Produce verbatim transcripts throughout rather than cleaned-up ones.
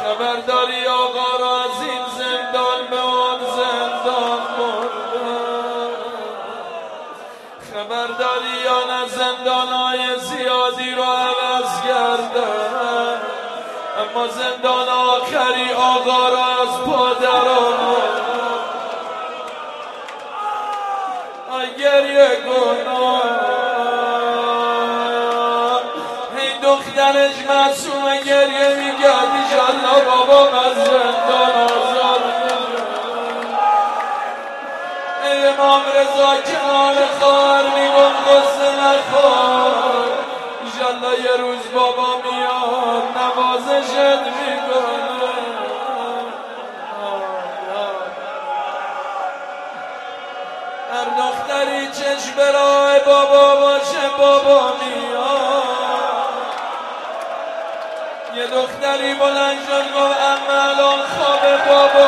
خبرداری آقا را از این زندان به آن زندان بردن. خبرداریان از زندانهای زیادی را عوض کردن، اما زندان آخری آقا را از پا درآورد. آی گریه گناه، این دخترش معصومه گریه میگرد ایشالله بابام از زندان آزاد میشه. ای امام رضا کنار خواهر میگم قصه نخور، ایشالله یه روز بابا میاد نوازشت میکنه. هر دختری چشم به راه بابا باشه بابا میاد. یه دختری بلند شد گفت اما الان خواب بابا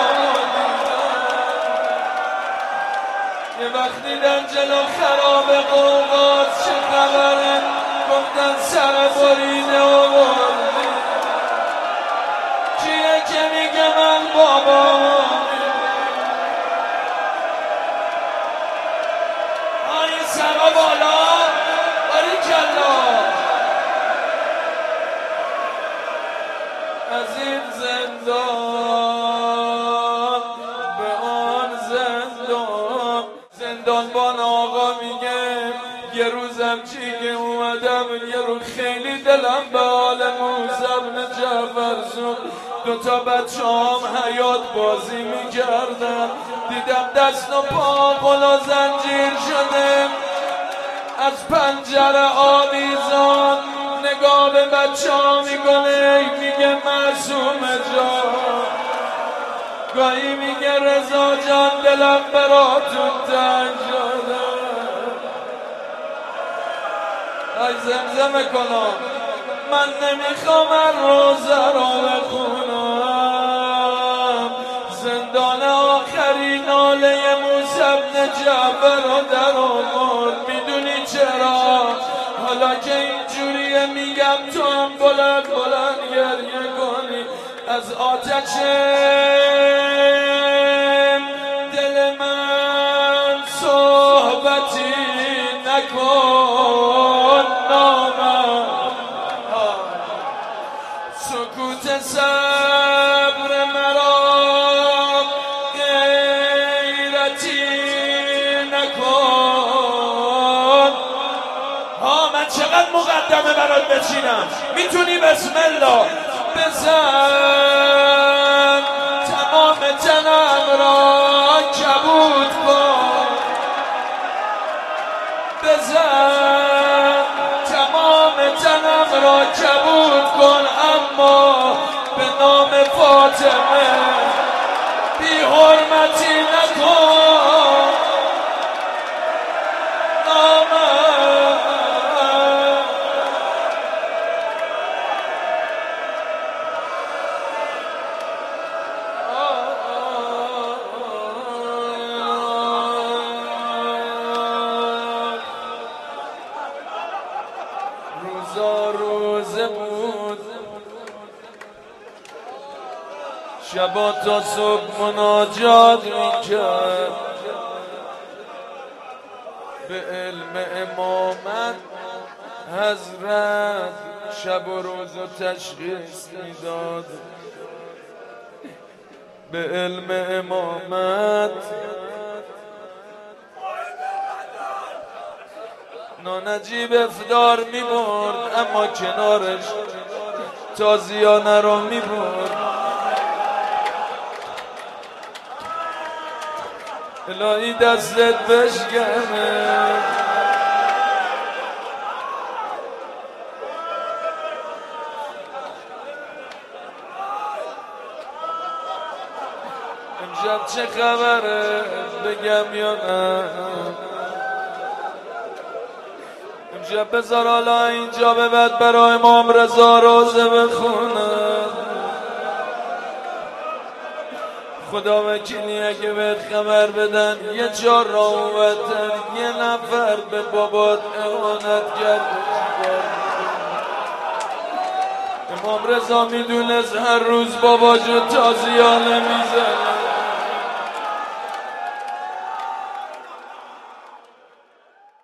یه وقت دیدن جلو خراب قوقات چه خبره، گفتن سر بریده آوردی. کیه که میگه من بابا؟ آی سرا بالا باریکلا. از این زندان به آن زندان. زندانبان آقا میگه یه روزم چیگه اومدم یه رو خیلی دلم به حال موسی بن جعفر شد. دوتا بچه هم حیات بازی میکردن، دیدم دست و پا قلا زنجیر شده، از پنجره آویزان نگاه به بچه ها میکنه، میگه معصوم جان، گاهی میگه رضا جان دلم براتون تنگ شده. ای زمزمه کنم من نمیخوام روزه رو بخونم، زندان آخری ناله موسی بن جعفر رو در آورد. میدونی چرا؟ حالا که اینجوریه میگم تو هم بلند بلند گریه کنی. از آتش دل من صحبتی نکن، نامم سکوت صبر مرا غیرتی نکن. ها من چقدر مقدمه برات بچینم، میتونی بسم الله بزن. تمام تنم را کبود کن، بزن تمام تنم را کبود کن، اما به نام فاطمه بی حرمتی نکن. نامم روزا روزه بود، شبا تا صبح مناجات میکرد، به علم امامت حضرت شب و روز و تشخیص میداد. به علم امامت نانجیب افدار میبرد، اما کنارش تازیانه رو میبرد. الهی دستت بشکنه. امشب چه خبره بگم یا نه؟ امشب بذار حالا اینجا به بعد برای امام رضا روزه بخونم. خدا وکیلی اگه بهت خبر بدن یه چهار را اومدن یه نفر به بابات اهانت کرده، امام رضا میدونست هر روز بابا جو تازیانه میزنه.